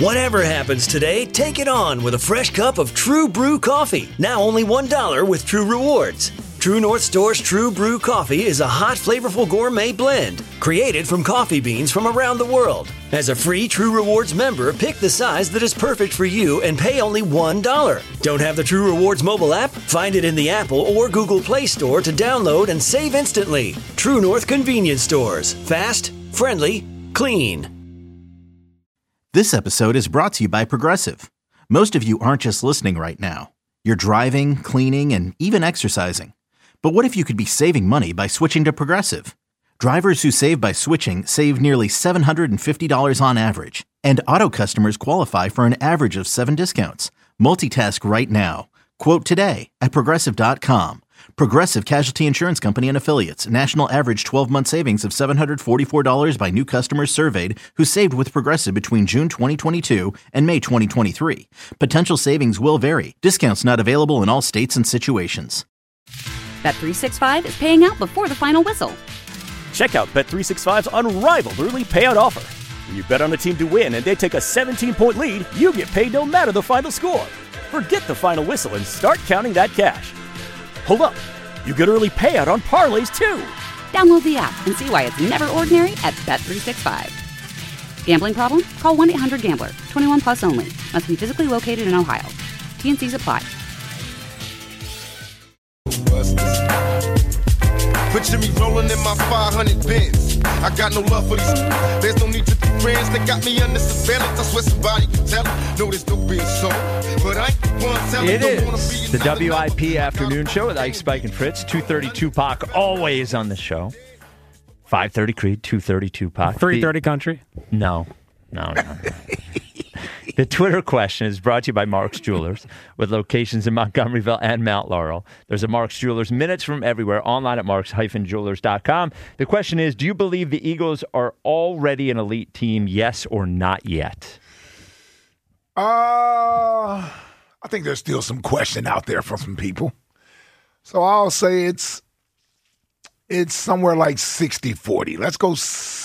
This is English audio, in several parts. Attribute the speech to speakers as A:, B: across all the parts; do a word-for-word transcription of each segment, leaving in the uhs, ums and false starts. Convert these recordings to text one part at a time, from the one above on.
A: Whatever happens today, take it on with a fresh cup of True Brew coffee. Now only one dollar with True Rewards. True North Store's True Brew coffee is a hot, flavorful gourmet blend created from coffee beans from around the world. As a free True Rewards member, pick the size that is perfect for you and pay only one dollar. Don't have the True Rewards mobile app? Find it in the Apple or Google Play Store to download and save instantly. True North Convenience Stores. Fast, friendly, clean.
B: This episode is brought to you by Progressive. Most of you aren't just listening right now. You're driving, cleaning, and even exercising. But what if you could be saving money by switching to Progressive? Drivers who save by switching save nearly seven hundred fifty dollars on average. And auto customers qualify for an average of seven discounts. Multitask right now. Quote today at Progressive dot com. Progressive Casualty Insurance Company and Affiliates. National average twelve-month savings of seven hundred forty-four dollars by new customers surveyed who saved with Progressive between June twenty twenty-two and May twenty twenty-three. Potential savings will vary. Discounts not available in all states and situations.
C: Bet three sixty-five is paying out before the final whistle.
D: Check out Bet three sixty-five's unrivaled early payout offer. When you bet on a team to win and they take a seventeen-point lead, you get paid no matter the final score. Forget the final whistle and start counting that cash. Hold up. You get early payout on parlays, too.
C: Download the app and see why it's never ordinary at Bet three sixty-five. Gambling problem? Call one eight hundred gambler. twenty-one plus only. Must be physically located in Ohio. T N Cs apply.
E: Picture me rolling in my five hundred Benz. I got no love for these. There's no need to be friends. They got me under surveillance. I swear somebody can tell it. No, there's no being so. But I ain't the one telling.
F: It is the W I P Afternoon Show with Ike, Spike, and Fritz. two thirty Tupac always on the show. five thirty Creed, two thirty Tupac.
G: three thirty Country?
F: No. No, no, no. The Twitter question is brought to you by Mark's Jewelers with locations in Montgomeryville and Mount Laurel. There's a Mark's Jewelers minutes from everywhere online at marks dash jewelers dot com. The question is, do you believe the Eagles are already an elite team, yes or not yet?
H: Uh, I think there's still some question out there from some people. So I'll say it's it's somewhere like sixty forty. Let's go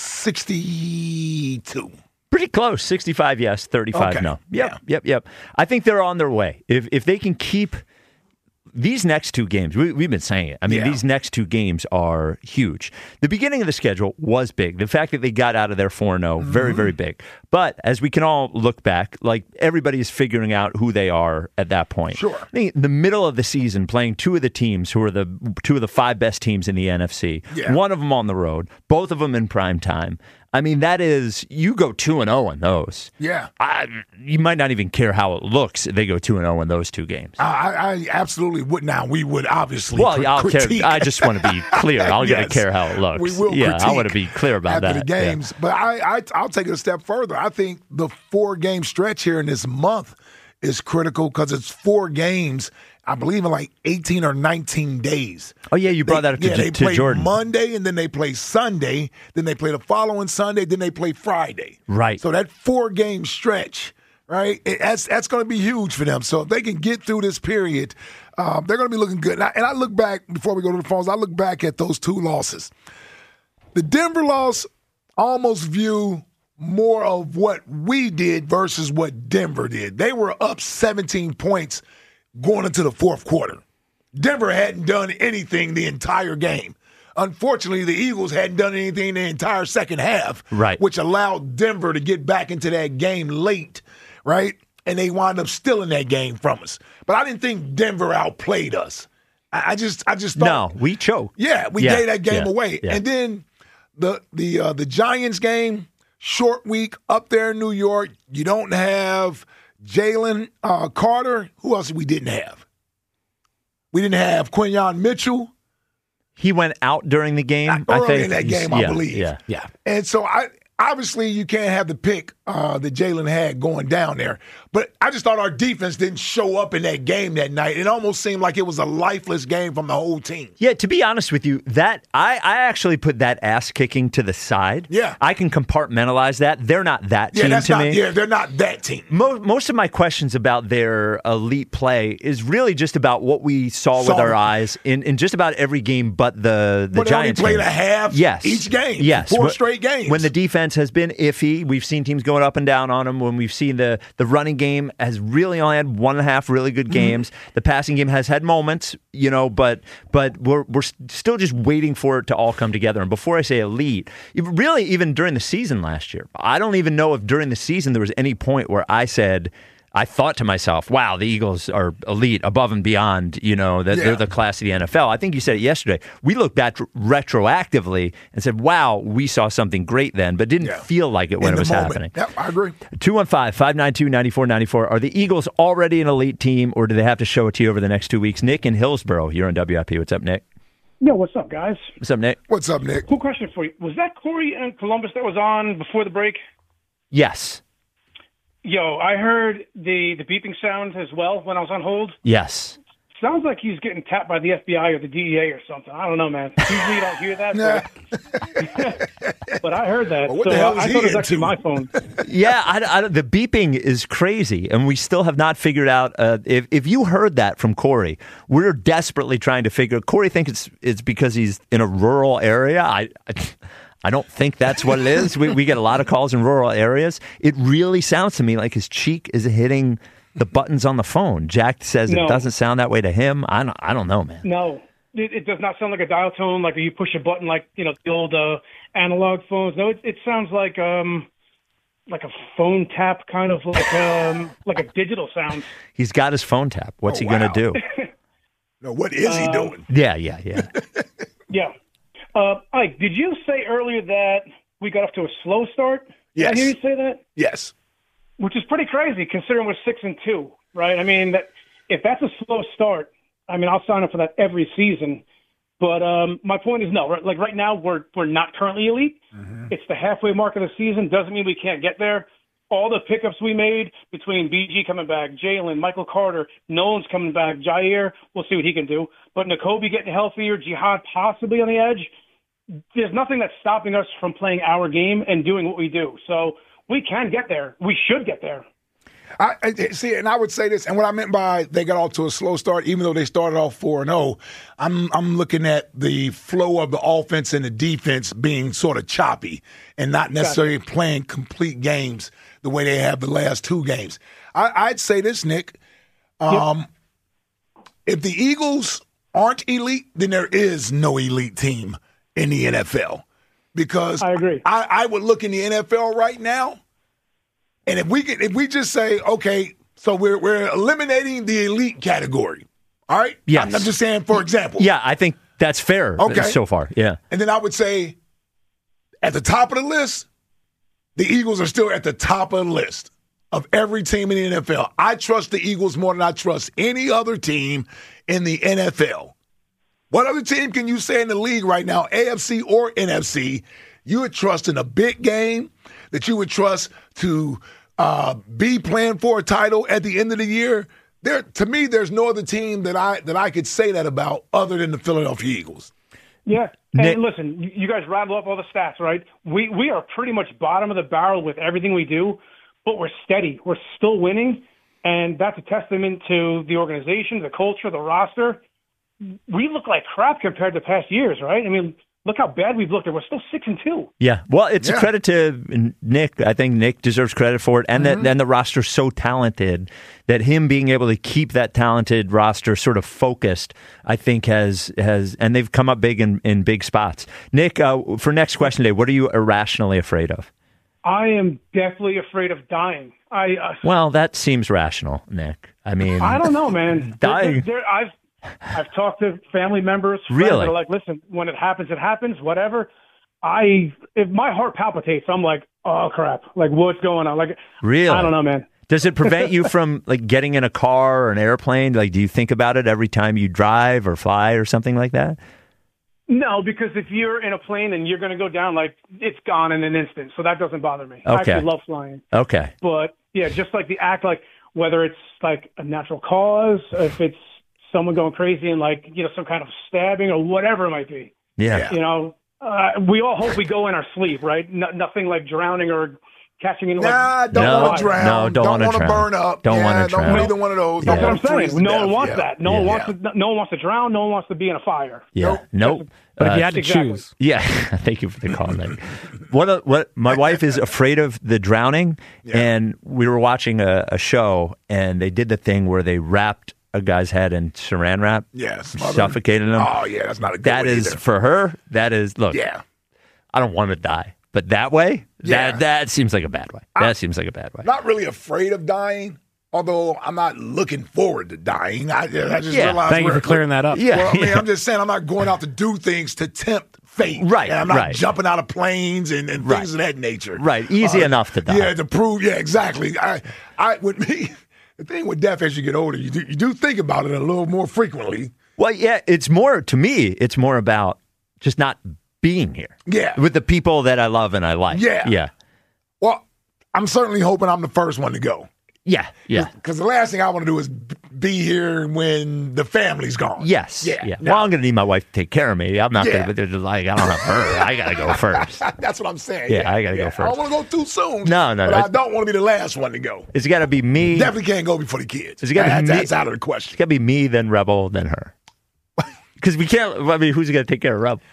H: sixty-two.
F: Pretty close. sixty-five yes, thirty-five
H: okay.
F: no. Yep,
H: yeah.
F: yep, yep. I think they're on their way. If if they can keep these next two games, we, we've been saying it. I mean,
H: yeah.
F: these next two games are huge. The beginning of the schedule was big. The fact that they got out of there four and oh, mm-hmm. very, very big. But as we can all look back, like everybody is figuring out who they are at that point.
H: Sure.
F: I think the middle of the season, playing two of the teams who are the two of the five best teams in the N F C,
H: yeah.
F: one of them on the road, both of them in prime time. I mean, that is, you go two and oh in those.
H: Yeah.
F: I, you might not even care how it looks if they go two and oh in those two games.
H: I, I absolutely would. Now, we would obviously
F: Well,
H: cr-
F: I'll
H: critique.
F: care, I just want to be clear. I'll
H: yes.
F: get to care how it looks.
H: We will
F: yeah,
H: critique
F: I want to be clear about
H: after
F: that.
H: the games.
F: Yeah.
H: But I, I, I'll take it a step further. I think the four-game stretch here in this month is critical because it's four games, I believe, in like eighteen or nineteen days.
F: Oh, yeah, you brought
H: they,
F: that up to,
H: yeah,
F: to,
H: they
F: to
H: play
F: Jordan.
H: Monday, and then they play Sunday, then they play the following Sunday, then they play Friday.
F: Right.
H: So that four-game stretch, right, it, that's, that's going to be huge for them. So if they can get through this period, um, they're going to be looking good. And I, and I look back, before we go to the phones, I look back at those two losses. The Denver loss, I almost view more of what we did versus what Denver did. They were up seventeen points going into the fourth quarter. Denver hadn't done anything the entire game. Unfortunately, the Eagles hadn't done anything the entire second half,
F: right,
H: which allowed Denver to get back into that game late, right? And they wound up stealing that game from us. But I didn't think Denver outplayed us. I just I just thought.
F: No, we choked.
H: Yeah, we
F: yeah,
H: gave that game
F: yeah,
H: away.
F: Yeah.
H: And then the the uh, the Giants game, short week up there in New York. You don't have Jalen uh, Carter. Who else we didn't have? We didn't have Quinyon Mitchell.
F: He went out during the game.
H: Not
F: I
H: early
F: think
H: in that game, I
F: yeah,
H: believe.
F: Yeah, yeah.
H: And so I obviously you can't have the pick uh, that Jalen had going down there. But I just thought our defense didn't show up in that game that night. It almost seemed like it was a lifeless game from the whole team.
F: Yeah, to be honest with you, that I, I actually put that ass kicking to the side.
H: Yeah.
F: I can compartmentalize that. They're not that
H: yeah,
F: team
H: that's
F: to
H: not,
F: me.
H: Yeah, they're not that team.
F: Most, most of my questions about their elite play is really just about what we saw, saw with our eyes in, in just about every game but the, the
H: but
F: Giants
H: they only played
F: game.
H: a half
F: yes.
H: each game.
F: Yes.
H: Four
F: when,
H: straight games.
F: When the defense has been iffy, we've seen teams go going up and down on them, when we've seen the, the running game has really only had one and a half really good games. Mm-hmm. The passing game has had moments, you know, but but we're we're still just waiting for it to all come together. And before I say elite, really even during the season last year, I don't even know if during the season there was any point where I said, I thought to myself, wow, the Eagles are elite, above and beyond, you know, that yeah. they're the class of the N F L. I think you said it yesterday. We looked back retroactively and said, wow, we saw something great then, but didn't yeah. feel like it when it was moment. happening.
H: Yep, I agree.
F: two one five, five nine two, nine four nine four. Are the Eagles already an elite team, or do they have to show it to you over the next two weeks? Nick in Hillsborough, you're on W I P. What's up, Nick?
G: Yo, what's up, guys?
F: What's up, Nick?
H: What's up, Nick?
G: Cool question for you. Was that Corey in Columbus that was on before the break?
F: Yes.
G: Yo, I heard the, the beeping sound as well when I was on hold.
F: Yes.
G: Sounds like he's getting tapped by the F B I or the D E A or something. I don't know, man. Usually you don't hear that. But, but I heard that.
H: Well, what
G: so
H: the hell is
G: I
H: he
G: thought it was
H: into?
G: actually my phone.
F: Yeah, I, I, the beeping is crazy, and we still have not figured out. Uh, if if you heard that from Corey, we're desperately trying to figure. Corey thinks it's it's because he's in a rural area. I. I I don't think that's what it is. We, we get a lot of calls in rural areas. It really sounds to me like his cheek is hitting the buttons on the phone. Jack says no. It doesn't sound that way to him. I don't, I don't know, man.
G: No, it, it does not sound like a dial tone, like you push a button like, you know, the old uh, analog phones. No, it, it sounds like um, like a phone tap, kind of like um, like a digital sound.
F: He's got his phone tap. What's
H: oh,
F: he
H: wow.
F: going to do?
H: No, what is he
G: uh,
H: doing?
F: Yeah, yeah, yeah.
G: yeah. Uh, Ike, did you say earlier that we got off to a slow start?
H: Yes.
G: Did I hear you say that?
H: Yes.
G: Which is pretty crazy considering we're six and two, right? I mean, that if that's a slow start, I mean, I'll sign up for that every season. But um, my point is, no, right, like right now we're we're not currently elite. Mm-hmm. It's the halfway mark of the season. Doesn't mean we can't get there. All the pickups we made between B G coming back, Jalen, Michael Carter, Nolan's coming back, Jair, we'll see what he can do. But Nakobe getting healthier, Jihad possibly on the edge. There's nothing that's stopping us from playing our game and doing what we do. So we can get there. We should get there.
H: I, I see, and I would say this, and what I meant by they got off to a slow start, even though they started off four and oh, I'm I'm looking at the flow of the offense and the defense being sort of choppy and not necessarily gotcha. playing complete games the way they have the last two games. I, I'd say this, Nick. Um, yep. If the Eagles aren't elite, then there is no elite team in the N F L. Because
G: I agree.
H: I, I would look in the N F L right now, and if we get, if we just say, okay, so we're we're eliminating the elite category, all right?
F: Yes.
H: I'm, I'm just saying, for example.
F: Yeah, I think that's fair. Okay. So far, yeah.
H: And then I would say, at the top of the list, the Eagles are still at the top of the list of every team in the N F L. I trust the Eagles more than I trust any other team in the N F L. What other team can you say in the league right now, A F C or N F C, you would trust in a big game, that you would trust to uh, be playing for a title at the end of the year? There, to me, there's no other team that I that I could say that about other than the Philadelphia Eagles.
G: Yeah, and Nick, listen, you guys rattle up all the stats, right? We we are pretty much bottom of the barrel with everything we do, but we're steady. We're still winning, and that's a testament to the organization, the culture, the roster. We look like crap compared to past years, right? I mean, look how bad we've looked, and we're still six and two.
F: Yeah, well, it's yeah. a credit to Nick. I think Nick deserves credit for it, and mm-hmm. that and the roster's so talented that him being able to keep that talented roster sort of focused, I think has has, and they've come up big in, in big spots. Nick, uh, for next question today, what are you irrationally afraid of?
G: I am definitely afraid of dying. I uh,
F: well, that seems rational, Nick. I mean,
G: I don't know, man.
F: Dying.
G: There, there, I've I've talked to family members, friends
F: really?
G: that are like, listen, when it happens, it happens, whatever. I, if my heart palpitates, I'm like, oh crap, like what's going on? Like,
F: really?
G: I don't know, man.
F: Does it prevent you from like getting in a car or an airplane? Like, do you think about it every time you drive or fly or something like that?
G: No, because if you're in a plane and you're going to go down, like it's gone in an instant. So that doesn't bother me.
F: Okay.
G: I actually love flying.
F: Okay.
G: But yeah, just like the act, like whether it's like a natural cause, if it's someone going crazy and like, you know, some kind of stabbing or whatever it might be.
F: Yeah.
G: You know, uh, we all hope we go in our sleep, right? No, nothing like drowning or catching in.
H: Nah,
G: like,
H: don't
F: No,
H: want to drown.
F: no, don't wanna
H: want to
F: drown.
H: burn up.
F: Don't
H: yeah,
F: wanna
H: don't
F: drown.
H: want either one of those.
G: That's
H: Don't
G: what I'm
H: wanna freeze
G: saying.
H: to
G: No one
H: death.
G: wants
H: yeah.
G: that. No one
F: Yeah.
G: wants to. No one wants to drown. No one wants to be in a fire.
F: Yeah.
H: Nope.
F: Nope.
I: But if you
F: Uh,
I: had to
G: exactly.
I: choose,
F: Yeah, thank you for the call, Nick. What a, what my wife is afraid of the drowning,
H: Yeah.
F: and we were watching a, a show, and they did the thing where they wrapped a guy's head in Saran wrap,
H: Yeah, smother.
F: suffocated him.
H: Oh, yeah, that's not a good
F: That
H: one
F: is
H: either.
F: for her. That is look.
H: Yeah.
F: I don't want to die, but that way,
H: Yeah.
F: that that seems like a bad way. That
H: I-
F: seems like a bad way.
H: Not really afraid of dying, although I'm not looking forward to dying. I, I just
F: Yeah.
H: realized
I: thank you
H: we're-
I: for clearing that up.
F: Yeah.
H: Well, I mean, I'm just saying I'm not going out to do things to tempt fate.
F: Right,
H: And I'm not
F: right.
H: jumping out of planes and, and
F: Right.
H: things of that nature.
F: Right. Easy enough to die.
H: Yeah, to prove. Yeah, exactly. I, I, with me, the thing with death as you get older, you do, you do think about it a little more frequently.
F: Well, yeah, it's more to me. It's more about just not being here.
H: Yeah.
F: with the people that I love and I like.
H: Yeah.
F: yeah,
H: Well, I'm certainly hoping I'm the first one to go.
F: yeah, yeah.
H: Because the last thing I want to do is b- be here when the family's gone.
F: Yes.
H: Yeah.
F: Yeah.
H: No.
F: Well, I'm going to need my wife to take care of me. I'm not
H: Yeah.
F: going to be like, I don't have her. I got to go first.
H: That's what I'm saying.
F: Yeah, I gotta go
H: I
F: first.
H: don't want to go too soon.
F: No, no,
H: But
F: no.
H: I don't want to be the last one to go.
F: It's got to be me.
H: Definitely can't go before the kids.
F: It's gotta be
H: That-
F: me-
H: that's out of the
F: It's
H: question.
F: got to be me, then Rebel, then her. Because we can't, I mean, who's going to take care of Rebel?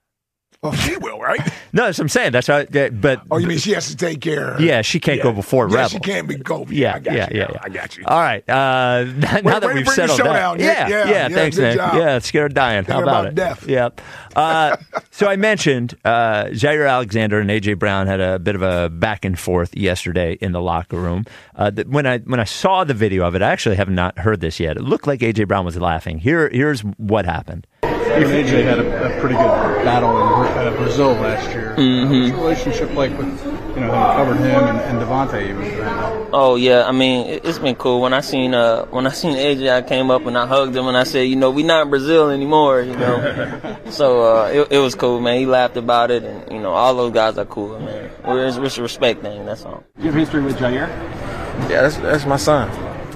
H: Well, she will, right?
F: No, that's what I'm saying. That's right. Yeah, but
H: Oh, you mean she has to take care of
F: yeah, she can't go before
H: yeah,
F: Rebel.
H: she can't be go.
F: Yeah,
H: I got
F: yeah,
H: you.
F: yeah,
H: now.
F: yeah.
H: I got you.
F: All right. Uh, now
H: Way-
F: that
H: way to
F: we've
H: bring the
F: settled
H: show
F: down.
H: down, Nick.
F: Yeah,
H: Yeah,
F: yeah,
H: yeah,
F: thanks,
H: good
F: Nick.
H: job.
F: Yeah, scared of dying. How
H: Thinking
F: about,
H: about
F: it?
H: death.
F: Yep. Uh, so I mentioned uh, Jair Alexander and A J Brown had a bit of a back and forth yesterday in the locker room. Uh, that when I when I saw the video of it, I actually have not heard this yet. It looked like A J Brown was laughing. Here, here's what happened.
J: You and A J had a, a pretty good battle in uh, Brazil last year.
K: Mhm.
J: Uh, what's your relationship like with, you know, having covered him and, and Devontae even? Right
K: Oh yeah, I mean it- it's been cool. When I seen uh when I seen A J, I came up and I hugged him and I said, you know, we not in Brazil anymore, you know. so uh, it, it was cool, man. He laughed about it, and you know, all those guys are cool, man. We're it's, it's a respect thing. That's all.
J: You have history with Jair?
L: Yeah, that's that's my son.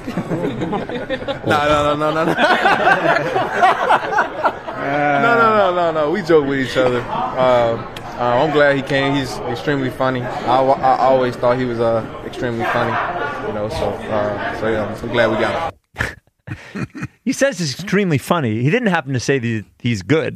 L: no, no, no, no, no, no. no, no, no, no, no. We joke with each other. Uh, uh, I'm glad he came. He's extremely funny. I, I always thought he was uh, extremely funny. You know, so uh, so yeah, I'm so glad we got him.
F: He says it's extremely funny. He didn't happen to say that he's good.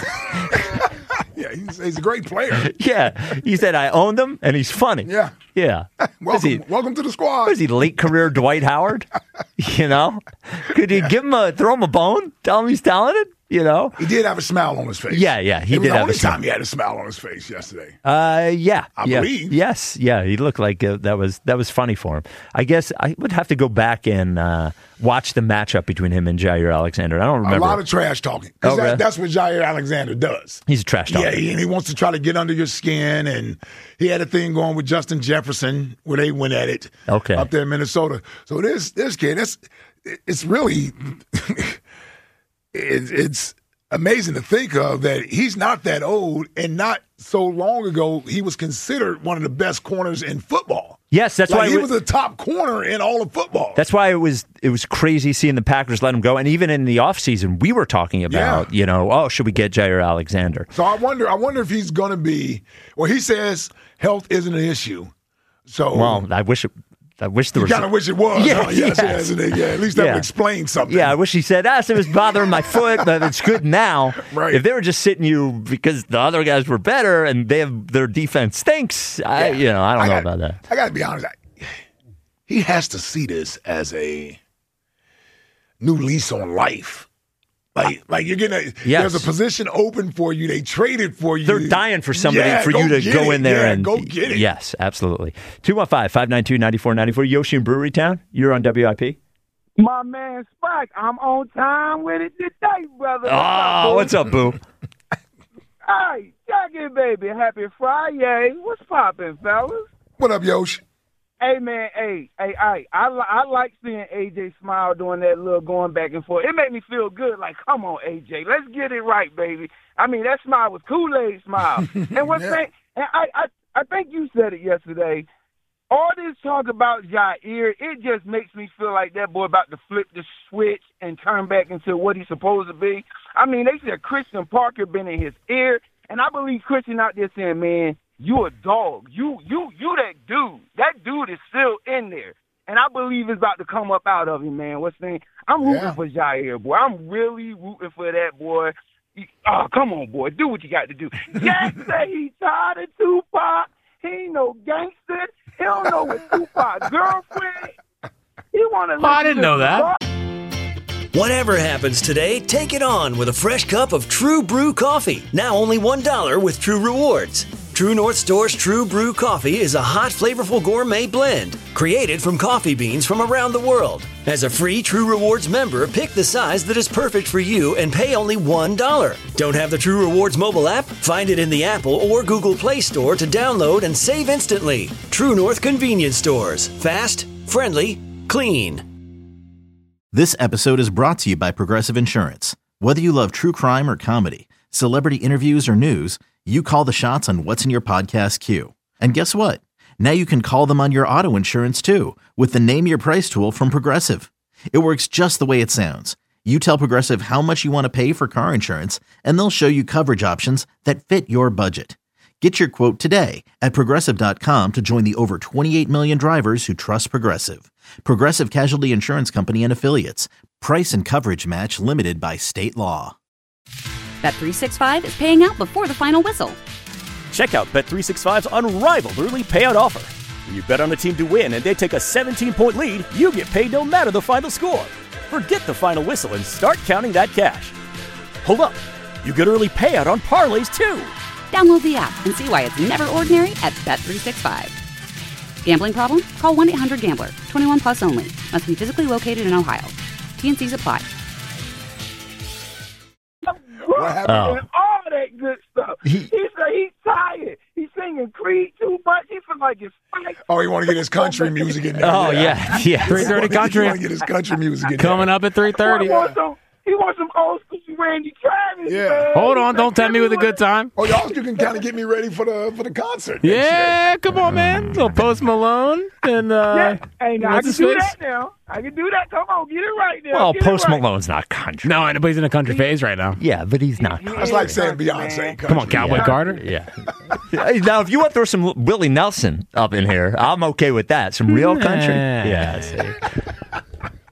H: Yeah, he's, he's a great player.
F: Yeah, he said I owned him and he's funny.
H: Yeah.
F: Yeah. Was
H: Welcome,
F: he,
H: welcome to the squad.
F: was he late career Dwight Howard? You know, could you give him a throw him a bone? Tell him he's talented. You know.
H: He did have a smile on his face.
F: Yeah, yeah, he
H: it was
F: did
H: the
F: have
H: only
F: a smile.
H: time he had a smile on his face yesterday.
F: Uh, yeah,
H: I
F: yeah.
H: believe.
F: Yes, yeah. He looked like uh, that was that was funny for him. I guess I would have to go back and uh, watch the matchup between him and Jair Alexander. I don't remember.
H: A lot of trash talking. 'Cause
F: Oh,
H: that,
F: really?
H: That's what Jair Alexander does.
F: He's a trash talker.
H: Yeah, he, and he wants to try to get under your skin. And he had a thing going with Justin Jefferson where they went at it.
F: Okay.
H: Up there in Minnesota. So this this kid, that's it's really it's, it's amazing to think of that he's not that old, and not so long ago he was considered one of the best corners in football.
F: Yes, that's
H: like
F: why
H: he
F: it
H: was a top corner in all of football.
F: That's why it was it was crazy seeing the Packers let him go. And even in the offseason, we were talking about, you know, oh, should we get Jair Alexander?
H: So I wonder I wonder if he's going to be. Well, he says health isn't an issue. So
F: Well, I wish it. I wish there
H: you
F: was.
H: kind of wish it was.
F: Yeah,
H: huh? yes,
F: yes.
H: yes, yeah. At least that
F: Yeah.
H: would explain something.
F: Yeah, I wish he said, ah, so it was bothering my foot, but it's good now.
H: Right.
F: If they were just sitting you because the other guys were better and they have their defense stinks, I, you know, I don't
H: I
F: know
H: got-
F: about that.
H: I got to be honest. I, he has to see this as a new lease on life. Like, like you're getting a,
F: Yes.
H: there's a position open for you. They traded for you.
F: They're dying for somebody
H: Yeah,
F: for
H: go
F: you to
H: get
F: go
H: it.
F: in there
H: Yeah,
F: and
H: go get it.
F: Yes, absolutely. two one five, five nine two, nine four nine four. Yoshi in Brewery Town. You're on W I P.
M: My man Spike, I'm on time with it today, brother.
F: Oh, what's up, boo?
M: Hey, Jackie, baby, happy Friday. What's poppin', fellas?
H: What up, Yosh?
M: Hey, man, hey, hey, hey, I, li- I like seeing A J smile doing that little going back and forth. It made me feel good, like, come on, A J, let's get it right, baby. I mean, that smile was Kool-Aid smile. And what's
H: Yeah.
M: saying, and I, I, I think you said it yesterday, all this talk about Jair, it just makes me feel like that boy about to flip the switch and turn back into what he's supposed to be. I mean, they said Christian Parker been in his ear, and I believe Christian out there saying, man, you a dog. You you you that dude. That dude is still in there. And I believe it's about to come up out of him, man. What's the name? I'm rooting
H: Yeah.
M: for Jair, boy. I'm really rooting for that boy. He- Oh, come on, boy. Do what you got to do. Jack say he tired of Tupac. He ain't no gangster. He don't know what Tupac's girlfriend. He want to.
I: Oh, I didn't know that.
A: Whatever happens today, take it on with a fresh cup of True Brew coffee. Now only one dollar with True Rewards. True North Store's True Brew coffee is a hot, flavorful gourmet blend created from coffee beans from around the world. As a free True Rewards member, pick the size that is perfect for you and pay only one dollar. Don't have the True Rewards mobile app? Find it in the Apple or Google Play Store to download and save instantly. True North Convenience Stores. Fast, friendly, clean.
B: This episode is brought to you by Progressive Insurance. Whether you love true crime or comedy, celebrity interviews or news, you call the shots on what's in your podcast queue. And guess what? Now you can call them on your auto insurance too with the Name Your Price tool from Progressive. It works just the way it sounds. You tell Progressive how much you want to pay for car insurance, and they'll show you coverage options that fit your budget. Get your quote today at Progressive dot com to join the over twenty-eight million drivers who trust Progressive. Progressive Casualty Insurance Company and Affiliates. Price and coverage match limited by state law.
C: Bet three sixty-five is paying out before the final whistle.
D: Check out Bet three sixty-five's unrivaled early payout offer. When you bet on a team to win and they take a seventeen-point lead, you get paid no matter the final score. Forget the final whistle and start counting that cash. Hold up. You get early payout on parlays, too.
C: Download the app and see why it's never ordinary at Bet three sixty-five. Gambling problem? Call one eight hundred gambler. twenty-one plus only. Must be physically located in Ohio. T N Cs apply.
H: What happened?
F: Oh.
M: And all that good stuff. He,
F: He-
M: said he's tired. He's singing Creed too much. He feel like it's fight.
H: Oh, he want to get his country music in there.
F: Oh, yeah, yeah.
I: three thirty country.
H: He want to get his country music in
I: Coming
H: there.
I: up at three thirty.
M: He wants some, he wants some old school Randy Travis.
H: Yeah.
M: Man.
I: Hold on,
M: He
I: don't
M: said,
I: tell me with a good time.
H: Oh, y'all, you can kind of get me ready for the for the concert. next
I: Yeah, come on, man. So Post Malone and uh,
M: Yeah. Hey, now I
I: what's
M: can
I: his
M: do
I: face?
M: that now. I can do that. Come on, get it right now.
F: Well,
M: Get it
F: Post
M: right.
F: Malone's not country.
I: No, I know, but he's in a country phase right now.
F: Yeah, but he's not
M: He-
F: country.
H: That's like
M: Yeah.
H: saying
M: Man.
H: Beyonce.
I: Come on, Cowboy
F: Yeah.
I: Carter.
F: Yeah. Now, if you want to throw some Willie Nelson up in here, I'm okay with that. Some real country.
I: Nah.
F: Yeah. See,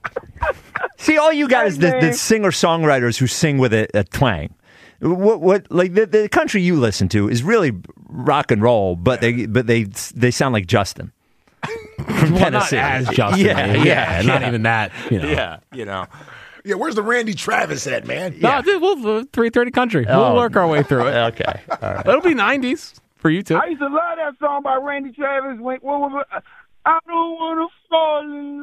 F: see all you guys, the, the
M: man.
F: singer songwriters who sing with a, a twang. What, what, like the, the country you listen to is really rock and roll, but they, but they, they sound like Justin from
I: Well, not
F: Tennessee.
I: as Justin.
F: Yeah,
I: yeah,
F: yeah,
I: not
F: yeah.
I: even that. You know.
F: Yeah, you know.
H: Yeah, where's the Randy Travis at, man?
I: No, dude, we'll three thirty country. We'll
F: Oh.
I: work our way through it.
F: Okay. All right.
I: It'll be nineties for you too.
M: I used to love that song by Randy Travis. When, what was it? I don't want to fall in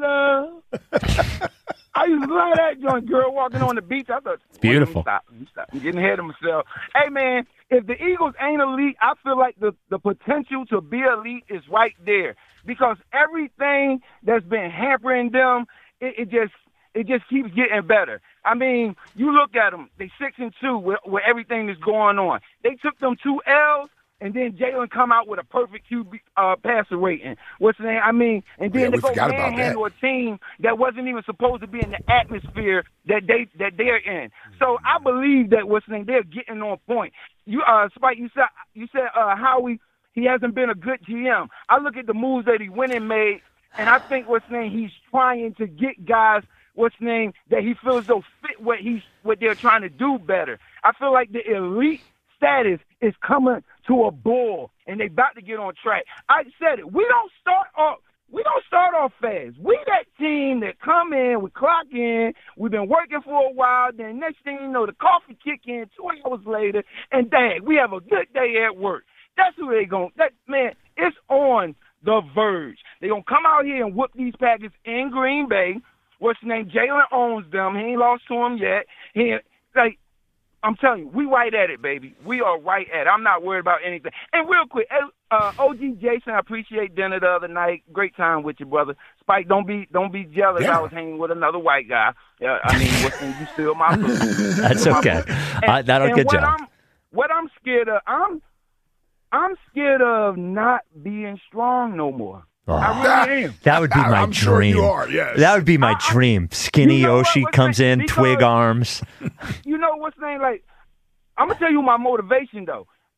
M: love. I used to love that joint. Girl walking on the beach. I thought it's
I: beautiful.
M: Stop, stop. I'm getting ahead of myself. Hey man, if the Eagles ain't elite, I feel like the the potential to be elite is right there because everything that's been hampering them, it, it just it just keeps getting better. I mean, you look at them; they six and two with, with everything that's going on. They took them two L's. And then Jalen come out with a perfect Q B uh, passer rating. What's the name? I mean, and then
H: Yeah,
M: they
H: we
M: go
H: forgot about
M: manhandle a team that wasn't even supposed to be in the atmosphere that they that they're in. So I believe that what's the name? They're getting on point. You, uh, Spike, you said you said uh, Howie, he hasn't been a good G M. I look at the moves that he went and made, and I think what's the name? He's trying to get guys. What's the name? That he feels though fit what he's what they're trying to do better. I feel like the elite status is coming to a boil, and they about to get on track. I said it. We don't start off. We don't start off fast. We that team that come in, we clock in. We've been working for a while. Then next thing you know, the coffee kick in two hours later, and dang, we have a good day at work. That's who they going. That man, it's on the verge. They gonna come out here and whoop these Packers in Green Bay. What's the name? Jalen owns them. He ain't lost to them yet. He ain't, like. I'm telling you, we right at it, baby. We are right at it. I'm not worried about anything. And real quick, uh, O G Jason, I appreciate dinner the other night. Great time with you, brother. Spike, don't be don't be jealous.
H: Yeah.
M: I was hanging with another white guy. Uh, I mean, what's you still my food.
F: That's okay. I, that'll
M: and
F: get
M: what
F: you.
M: I'm, what I'm scared of, I'm I'm scared of not being strong no more.
F: Oh.
M: I really am.
F: That would be my
H: I'm
F: dream.
H: sure you are, yes.
F: That would be my
M: I- I-
F: dream. Skinny
M: You know what?
F: Yoshi
M: What's
F: comes
M: that?
F: in,
M: Because-
F: twig arms.
M: You know what's the name? Like, I'm gonna tell you my motivation though.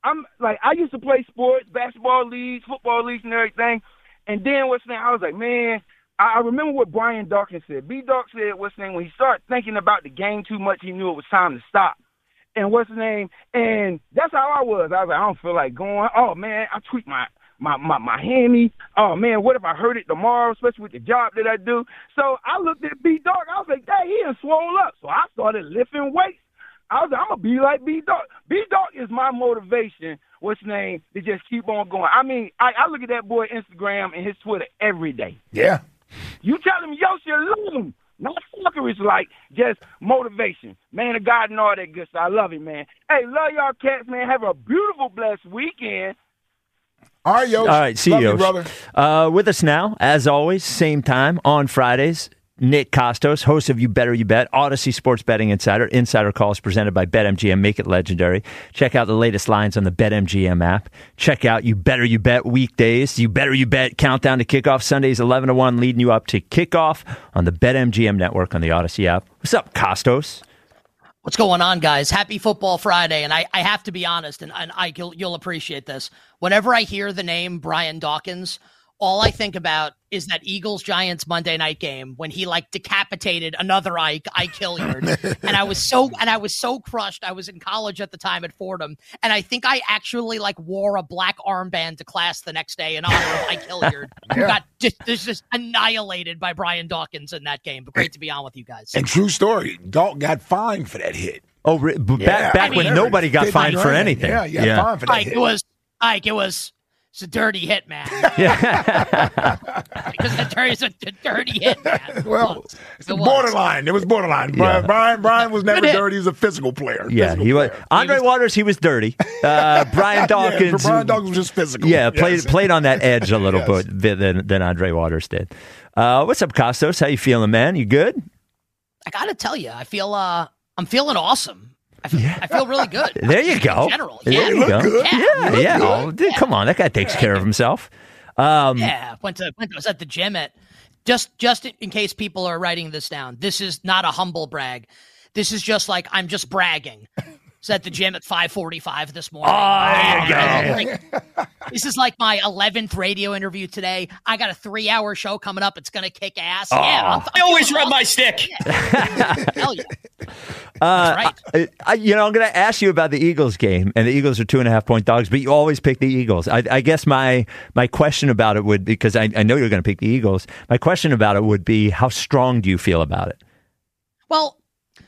M: I'm like, I used to play sports, basketball leagues, football leagues, and everything. And then what's the name? I was like, man, I, I remember what Brian Dawkins said. B. Dawk said, what's the name? When he started thinking about the game too much, he knew it was time to stop. And what's the name? And that's how I was. I was like, I don't feel like going. Oh man, I tweaked my my my my hammy. Oh man, what if I hurt it tomorrow, especially with the job that I do? So I looked at B. Dawk. I was like, dang, he done swole up. So I started lifting weights. I was like, I'm gonna be like B. Dawk. B. Dawk is my motivation. What's the name? To just keep on going. I mean, I, I look at that boy Instagram and his Twitter every day.
H: Yeah.
M: You tell him, yo, you love him. No fucker is like just motivation. Man of God and all that good stuff. I love it, man. Hey, love y'all cats, man. Have a beautiful, blessed weekend.
H: All right, yo.
F: All right, see
H: love
F: you,
H: you, brother.
F: Uh, with us now, as always, same time on Fridays, Nick Kostos, host of You Better You Bet, Odyssey Sports Betting Insider. Insider calls presented by BetMGM. Make it legendary. Check out the latest lines on the BetMGM app. Check out You Better You Bet weekdays. You Better You Bet countdown to kickoff Sundays eleven to one, leading you up to kickoff on the BetMGM network on the Odyssey app. What's up, Kostos?
N: What's going on, guys? Happy Football Friday. And I, I have to be honest, and, and I, you'll, you'll appreciate this. Whenever I hear the name Brian Dawkins, all I think about is that Eagles-Giants Monday night game when he like decapitated another Ike, Ike Hilliard. and I was so and I was so crushed. I was in college at the time at Fordham, and I think I actually like wore a black armband to class the next day in honor of Ike Hilliard, who
H: Yeah.
N: got just, just annihilated by Brian Dawkins in that game. But great to be on with you guys.
H: And true story, Dalton got fined for that hit.
F: Oh, re- b-
H: Yeah.
F: back, back
H: I
F: when
H: mean,
F: nobody got
H: fifty
F: fined for
H: grand.
F: anything.
H: Yeah, you got fined for that
N: Ike,
H: hit.
N: it was Ike, it was it's a dirty hit, man. because the dirty, it's a, a dirty hit, man.
H: Well, it's
N: It was.
H: borderline. It was borderline.
F: Yeah.
H: Brian, Brian, Brian was never
N: Good hit.
H: dirty. He was a physical player.
F: Yeah,
H: Physical
F: he was.
H: player.
F: Andre Waters, he was dirty. Uh, Brian Dawkins.
H: Yeah, for Brian Dawkins was just physical.
F: Yeah, played
H: Yes.
F: played on that edge a little
H: Yes.
F: bit than, than Andre Waters did. Uh, what's up, Kostos? How you feeling, man? You good?
N: I gotta tell you, I feel uh, I'm feeling awesome. I feel, I feel really good.
F: There you go.
N: In general,
F: There
N: yeah,
F: you go.
H: good.
F: Yeah,
N: Yeah,
F: yeah.
N: look
F: Oh, dude, come on, that guy takes care of himself. Um,
N: yeah. Went to went to, was at the gym at just just in case people are writing this down. This is not a humble brag. This is just like I'm just bragging. Was at the gym at five forty-five this morning.
F: Oh, there you
N: go. Like, this is like my eleventh radio interview today. I got a three-hour show coming up. It's gonna kick ass.
F: Oh.
N: Yeah, I'm, I'm
O: I always
N: feeling
O: rub my
N: awesome.
O: stick.
N: Yeah. Hell yeah.
F: Uh,
N: right.
F: I, I, you know, I'm going to ask you about the Eagles game, and the Eagles are two and a half point dogs, but you always pick the Eagles. I, I guess my my question about it would, because I, I know you're going to pick the Eagles. My question about it would be, how strong do you feel about it?
N: Well,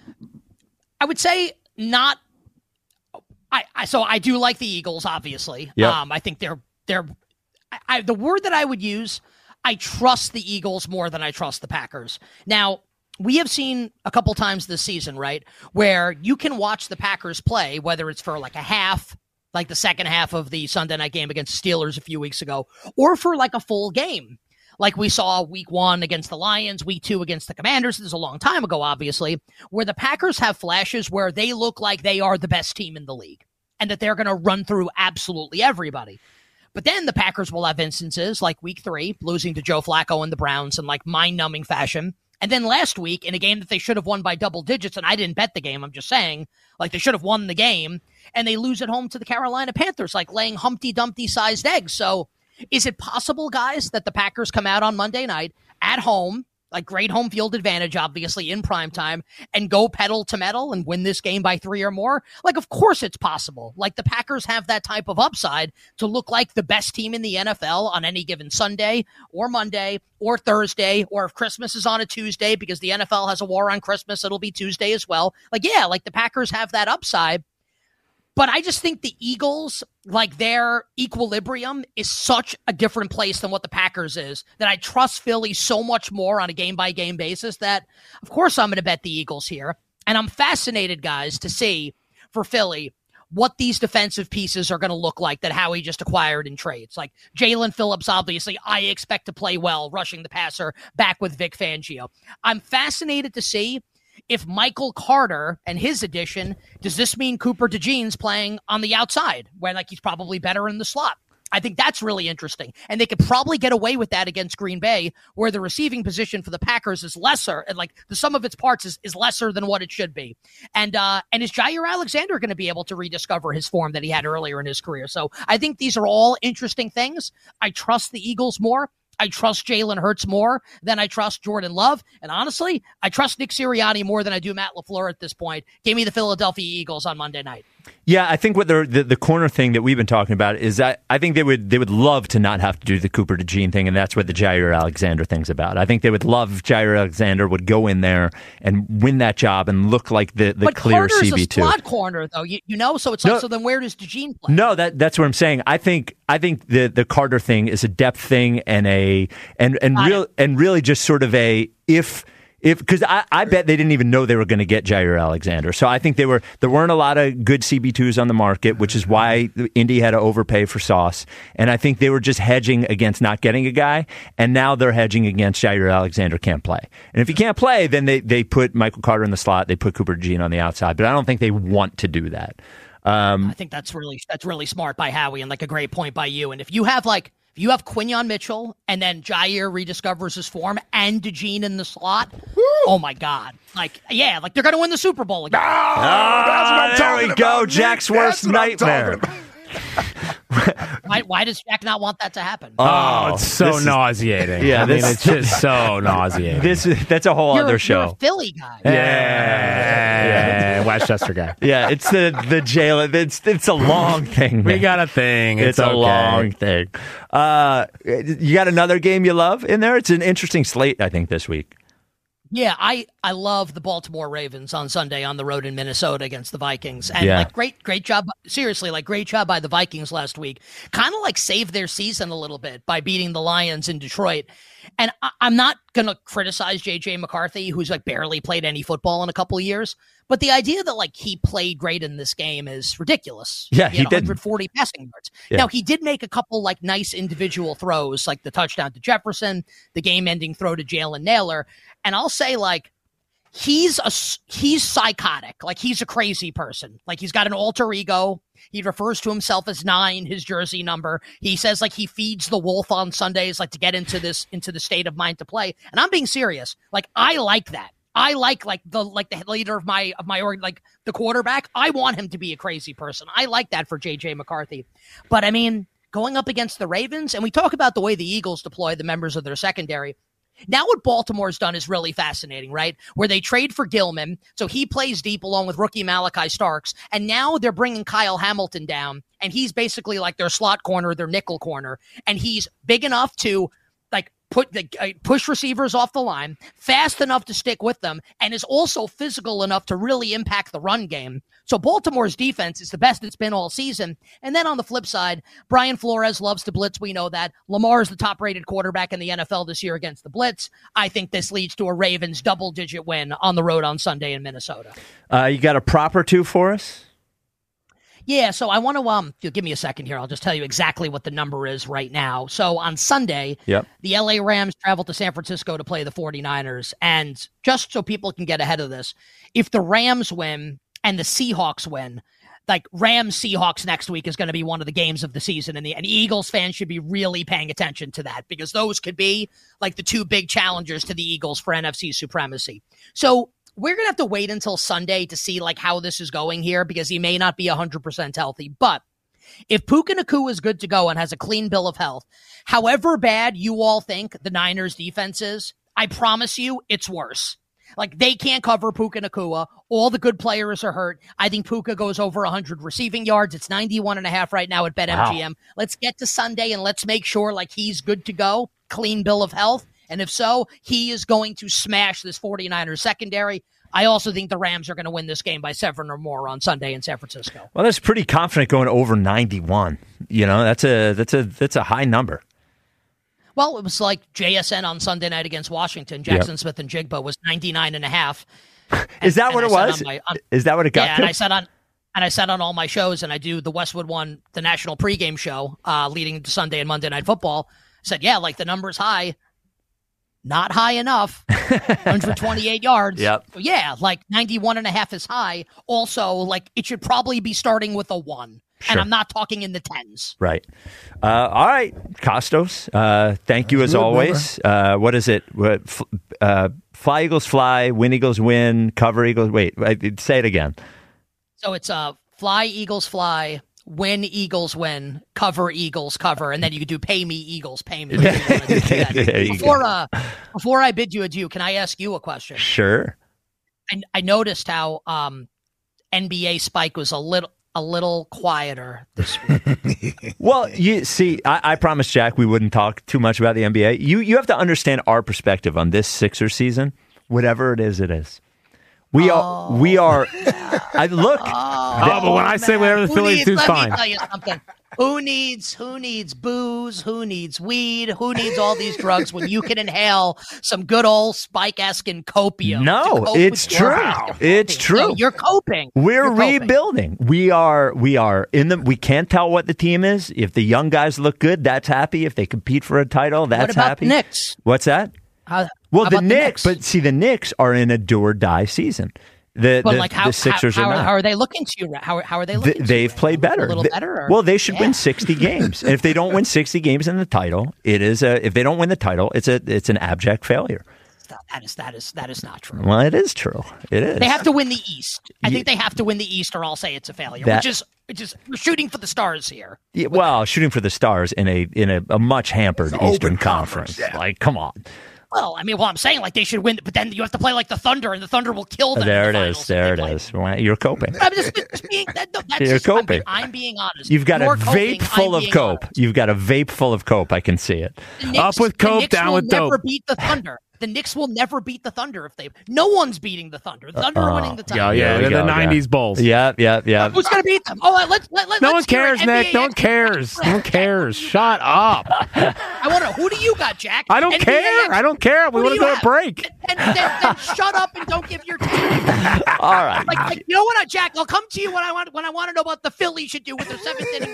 N: I would say not. I, I so I do like the Eagles, obviously.
F: Yep.
N: Um, I think they're they're. I, I, the word that I would use, I trust the Eagles more than I trust the Packers. Now, we have seen a couple times this season, right, where you can watch the Packers play, whether it's for like a half, like the second half of the Sunday night game against the Steelers a few weeks ago, or for like a full game. Like we saw week one against the Lions, week two against the Commanders. This is a long time ago, obviously, where the Packers have flashes where they look like they are the best team in the league and that they're going to run through absolutely everybody. But then the Packers will have instances like week three, losing to Joe Flacco and the Browns in like mind-numbing fashion. And then last week, in a game that they should have won by double digits, and I didn't bet the game, I'm just saying, like they should have won the game, and they lose at home to the Carolina Panthers, like laying Humpty Dumpty-sized eggs. So is it possible, guys, that the Packers come out on Monday night at home, like great home field advantage, obviously, in primetime, and go pedal to metal and win this game by three or more? Like, of course it's possible. Like, the Packers have that type of upside to look like the best team in the N F L on any given Sunday or Monday or Thursday, or if Christmas is on a Tuesday because the N F L has a war on Christmas, it'll be Tuesday as well. Like, yeah, like the Packers have that upside. But I just think the Eagles, like their equilibrium is such a different place than what the Packers is, that I trust Philly so much more on a game-by-game basis that, of course, I'm going to bet the Eagles here. And I'm fascinated, guys, to see for Philly what these defensive pieces are going to look like that Howie just acquired in trades. Like Jalen Phillips, obviously, I expect to play well, rushing the passer back with Vic Fangio. I'm fascinated to see if Michael Carter and his addition, does this mean Cooper DeJean's playing on the outside, where like he's probably better in the slot? I think that's really interesting. And they could probably get away with that against Green Bay, where the receiving position for the Packers is lesser, and like the sum of its parts is, is lesser than what it should be. And uh, and is Jair Alexander going to be able to rediscover his form that he had earlier in his career? So I think these are all interesting things. I trust the Eagles more. I trust Jalen Hurts more than I trust Jordan Love. And honestly, I trust Nick Sirianni more than I do Matt LaFleur at this point. Give me the Philadelphia Eagles on Monday night.
F: Yeah, I think what the, the the corner thing that we've been talking about is that I think they would they would love to not have to do the Cooper DeJean thing, and that's what the Jair Alexander thing's about. I think they would love if Jair Alexander would go in there and win that job and look like the, the
N: but
F: clear
N: Carter's
F: C B two.
N: a slot corner, though, you, you know. So it's like,
F: No.
N: so then where does DeJean play?
F: No, that that's what I'm saying. I think I think the the Carter thing is a depth thing and a and and real and really just sort of a if. If because I, I bet they didn't even know they were going to get Jair Alexander, so I think they were there weren't a lot of good C B twos on the market, which is why Indy had to overpay for Sauce, and I think they were just hedging against not getting a guy, and now they're hedging against Jair Alexander can't play, and if he can't play, then they they put Michael Carter in the slot, they put Cooper DeJean on the outside, but I don't think they want to do that. Um,
N: I think that's really that's really smart by Howie and like a great point by you. And if you have like if you have Quinyon Mitchell and then Jair rediscovers his form and DeJean in the slot, Woo! Oh my God! Like yeah, like they're going to win the Super Bowl again.
H: Oh, that's what I'm
F: there
H: talking
F: we go,
H: about,
F: Jack's
H: Nick.
F: worst
H: That's what I'm talking
F: nightmare.
H: about.
N: Why, why does Jack not want that to happen?
I: Oh, it's so
F: this is-
I: nauseating.
F: Yeah,
I: I mean,
F: this-
I: it's just so nauseating.
F: This that's a whole
N: you're,
F: other
N: you're
F: show.
N: a Philly guy.
I: yeah, yeah, Westchester guy.
F: Yeah, it's the the jail. It's it's a long thing.
I: We
F: man.
I: got a thing.
F: It's,
I: It's,
F: a
I: okay.
F: long thing. Uh, you got another game you love in there? It's an interesting slate, I think, this week.
N: Yeah, I, I love the Baltimore Ravens on Sunday on the road in Minnesota against the Vikings. And
F: Yeah.
N: like great great job seriously, like great job by the Vikings last week. Kind of like saved their season a little bit by beating the Lions in Detroit. And I, I'm not gonna criticize J J McCarthy, who's like barely played any football in a couple of years. But the idea that like he played great in this game is ridiculous.
F: Yeah,
N: he,
F: he
N: had
F: didn't.
N: one hundred forty passing yards.
F: Yeah.
N: Now he did make a couple like nice individual throws, like the touchdown to Jefferson, the game-ending throw to Jalen Naylor. And I'll say like he's a he's psychotic, like he's a crazy person, like he's got an alter ego. He refers to himself as nine, his jersey number. He says like he feeds the wolf on Sundays, like to get into this into the state of mind to play. And I'm being serious. Like I like that. I like like the like the leader of my of my org, like the quarterback. I want him to be a crazy person. I like that for J J McCarthy. But I mean, going up against the Ravens, and we talk about the way the Eagles deploy the members of their secondary. Now what Baltimore's done is really fascinating, right? Where they trade for Gilman, so he plays deep along with rookie Malachi Starks, and now they're bringing Kyle Hamilton down, and he's basically like their slot corner, their nickel corner, and he's big enough to like put the uh, push receivers off the line, fast enough to stick with them, and is also physical enough to really impact the run game. So Baltimore's defense is the best it's been all season. And then on the flip side, Brian Flores loves to blitz. We know that. Lamar is the top-rated quarterback in the N F L this year against the blitz. I think this leads to a Ravens double-digit win on the road on Sunday in Minnesota.
F: Uh, you got a prop or two for us?
N: Yeah, so I want to, um, give me a second here. I'll just tell you exactly what the number is right now. So on Sunday,
F: Yep.
N: the L A Rams travel to San Francisco to play the 49ers. And just so people can get ahead of this, if the Rams win and the Seahawks win, like Rams Seahawks next week is going to be one of the games of the season. And the and Eagles fans should be really paying attention to that because those could be like the two big challengers to the Eagles for N F C supremacy. So we're going to have to wait until Sunday to see like how this is going here because he may not be one hundred percent healthy. But if Puka Nacua is good to go and has a clean bill of health, however bad you all think the Niners defense is, I promise you it's worse. Like they can't cover Puka Nacua. All the good players are hurt. I think Puka goes over one hundred receiving yards. It's ninety-one and a half right now at BetMGM. Wow. Let's get to Sunday and let's make sure like he's good to go, clean bill of health. And if so, he is going to smash this 49ers secondary. I also think the Rams are going to win this game by seven or more on Sunday in San Francisco.
F: Well, that's pretty confident going over ninety-one. You know, that's a that's a that's a high number.
N: Well, it was like J S N on Sunday night against Washington. Jackson
F: Yep.
N: Smith and Jigba was ninety-nine and a half.
F: Is that
N: And
F: what
N: I
F: it
N: said
F: was?
N: on my- on-
F: Is that what it got
N: Yeah,
F: to?
N: and I said on and I said on all my shows, and I do the Westwood One, the national pregame show, uh, leading to Sunday and Monday Night Football. I said, yeah, like the number's high. Not high enough. one hundred twenty-eight yards.
F: Yep.
N: Yeah, like ninety-one and a half is high. Also, like it should probably be starting with a one.
F: Sure.
N: And I'm not talking in the tens.
F: Right. Uh, all right, Costos. Uh, thank you as
H: good,
F: always. Uh, what is it? What, f- uh, fly Eagles fly, win Eagles win, cover Eagles. Wait, wait, say it again.
N: So it's uh, fly Eagles fly, win Eagles win, cover Eagles cover, and then you could do pay me Eagles pay me.
F: There you
N: before
F: go.
N: uh, before I bid you adieu, can I ask you a question?
F: Sure.
N: I, I noticed how um, N B A Spike was a little. A little quieter this week.
F: Well, you see, I, I promised Jack we wouldn't talk too much about the N B A. You you have to understand our perspective on this Sixers season. Whatever it is, it is. We
N: oh,
F: are. We are. I look.
N: Oh,
I: oh but when I say whatever the Phillies do,
N: let
I: fine.
N: me tell you something. Who needs who needs booze? Who needs weed? Who needs all these drugs when you can inhale some good old Spike-esque and copium?
F: No, it's true. It's true.
N: No, you're coping.
F: We're
N: You're coping.
F: rebuilding. We are. We are in the. We can't tell what the team is. If the young guys look good, that's happy. If they compete for a title, that's
N: what about
F: happy.
N: The Knicks?
F: What's that?
N: How,
F: well,
N: how
F: the,
N: about
F: Knicks,
N: the Knicks.
F: But see, the Knicks are in a do or die season. The,
N: but
F: the,
N: like how,
F: the Sixers
N: how, how,
F: are not.
N: How are they looking to you? How, how are they looking?
F: Th-
N: to
F: they've
N: you
F: played better.
N: A little
F: They-
N: better. Or?
F: Well, they should
N: yeah.
F: win sixty games. And if they don't win sixty games in the title, it is a. If they don't win the title, it's a. It's an abject failure.
N: That is that is that is not true.
F: Well, it is true. It is.
N: They have to win the East. I
F: Yeah.
N: think they have to win the East, or I'll say it's a failure.
F: That-
N: which is which is we're shooting for the stars here.
F: Yeah, well, shooting for the stars in a in a, a much hampered
H: It's an
F: Eastern
H: open
F: Conference.
H: conference, yeah.
F: Like, come on.
N: Well, I mean, well, I'm saying like they should win, but then you have to play like the Thunder, and the Thunder will kill them.
F: There
N: in
F: it
N: the
F: is.
N: finals
F: There
N: if
F: it
N: they
F: is. Well, You're coping.
N: play. I'm just, just being. That, no, that's
F: You're
N: just, I'm,
F: coping.
N: I'm being honest.
F: You've got
N: You're
F: a
N: coping,
F: vape full
N: I'm
F: of
N: being
F: cope.
N: honest.
F: You've got a vape full of cope. I can see it.
N: The Knicks,
I: Up with
N: the
I: cope,
N: Knicks
I: down
N: will
I: with
N: never
I: dope.
N: beat the Thunder. The Knicks will never beat the Thunder if they. No one's beating the Thunder. The Thunder
F: Uh,
N: are winning the title.
I: Yeah, yeah,
F: There we
I: they're
F: go,
I: the nineties
F: yeah.
I: Bulls.
F: Yeah, yeah, yeah.
N: Who's going to beat them? Oh, let, let, let,
I: No one
N: let's hear
I: cares,
N: it.
I: Nick.
N: N B A
I: No one cares. No one cares. Shut up.
N: I want to. Who do you got, Jack?
I: I don't
N: N B A
I: care. I don't care. We
N: Who
I: want
N: do
I: to go
N: you
I: to
N: have?
I: break.
N: Then, then, then shut up and don't give your team.
F: All right.
N: Like, like you know what, Jack? I'll come to you when I want when I want to know what the Phillies should do with their seventh inning.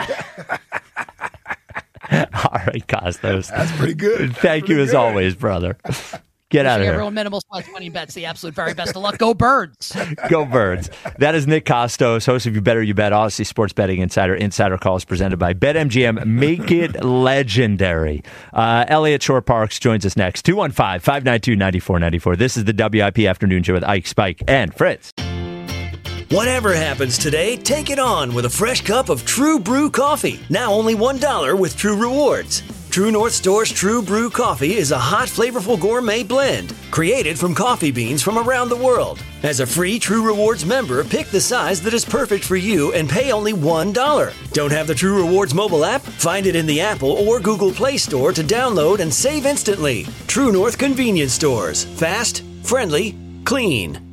F: All right, Costos.
H: That's pretty good.
F: Thank you
H: pretty
F: as
H: good.
F: always, brother. Get out of here.
N: Everyone, minimal plus winning bets. The absolute very best of luck. Go Birds.
F: Go Birds. That is Nick Costos, host of You Better You Bet, Odyssey Sports Betting Insider. Insider Calls presented by BetMGM. Make it legendary. Uh, Elliot Shore Parks joins us next. two one five, five nine two, nine four nine four. This is the W I P Afternoon Show with Ike, Spike, and Fritz.
A: Whatever happens today, take it on with a fresh cup of True Brew coffee. Now only one dollar with True Rewards. True North Store's True Brew coffee is a hot, flavorful gourmet blend created from coffee beans from around the world. As a free True Rewards member, pick the size that is perfect for you and pay only one dollar. Don't have the True Rewards mobile app? Find it in the Apple or Google Play Store to download and save instantly. True North Convenience Stores. Fast, friendly, clean.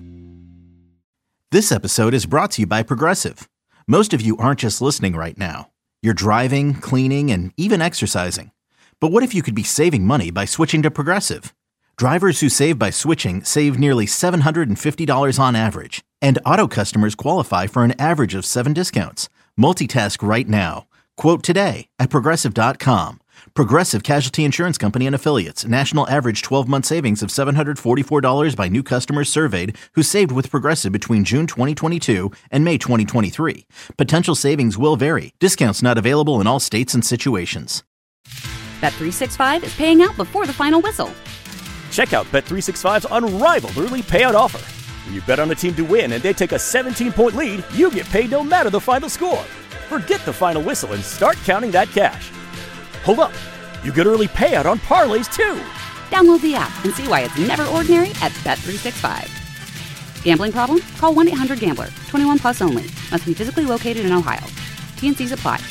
B: This episode is brought to you by Progressive. Most of you aren't just listening right now. You're driving, cleaning, and even exercising. But what if you could be saving money by switching to Progressive? Drivers who save by switching save nearly seven hundred fifty dollars on average. And auto customers qualify for an average of seven discounts. Multitask right now. Quote today at Progressive dot com. Progressive Casualty Insurance Company and Affiliates. National average twelve-month savings of seven hundred forty-four dollars by new customers surveyed who saved with Progressive between June twenty twenty-two and May twenty twenty-three. Potential savings will vary. Discounts not available in all states and situations.
C: Bet three sixty-five is paying out before the final whistle.
D: Check out Bet three sixty-five's unrivaled early payout offer. When you bet on a team to win and they take a seventeen-point lead, you get paid no matter the final score. Forget the final whistle and start counting that cash. Hold up. You get early payout on parlays, too.
C: Download the app and see why it's never ordinary at Bet three sixty-five. Gambling problem? Call one eight hundred gambler. twenty-one plus only. Must be physically located in Ohio. T and C's apply.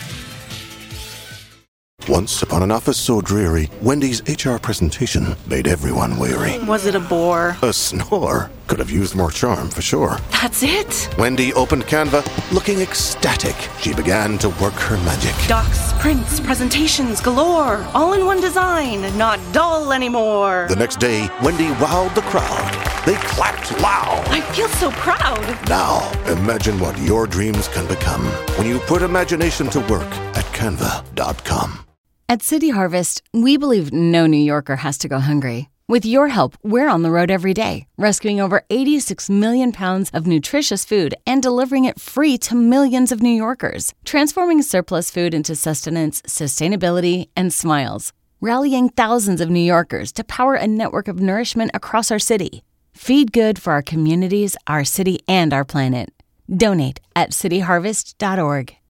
O: Once upon an office so dreary, Wendy's H R presentation made everyone weary.
P: Was it a bore?
O: A snore. Could have used more charm, for sure.
P: That's it?
O: Wendy opened Canva, looking ecstatic. She began to work her magic.
P: Docs, prints, presentations galore. All in one design. Not dull anymore.
O: The next day, Wendy wowed the crowd. They clapped loud.
P: I feel so proud.
O: Now, imagine what your dreams can become when you put imagination to work at canva dot com.
Q: At City Harvest, we believe no New Yorker has to go hungry. With your help, we're on the road every day, rescuing over eighty-six million pounds of nutritious food and delivering it free to millions of New Yorkers, transforming surplus food into sustenance, sustainability, and smiles, rallying thousands of New Yorkers to power a network of nourishment across our city. Feed good for our communities, our city, and our planet. Donate at city harvest dot org.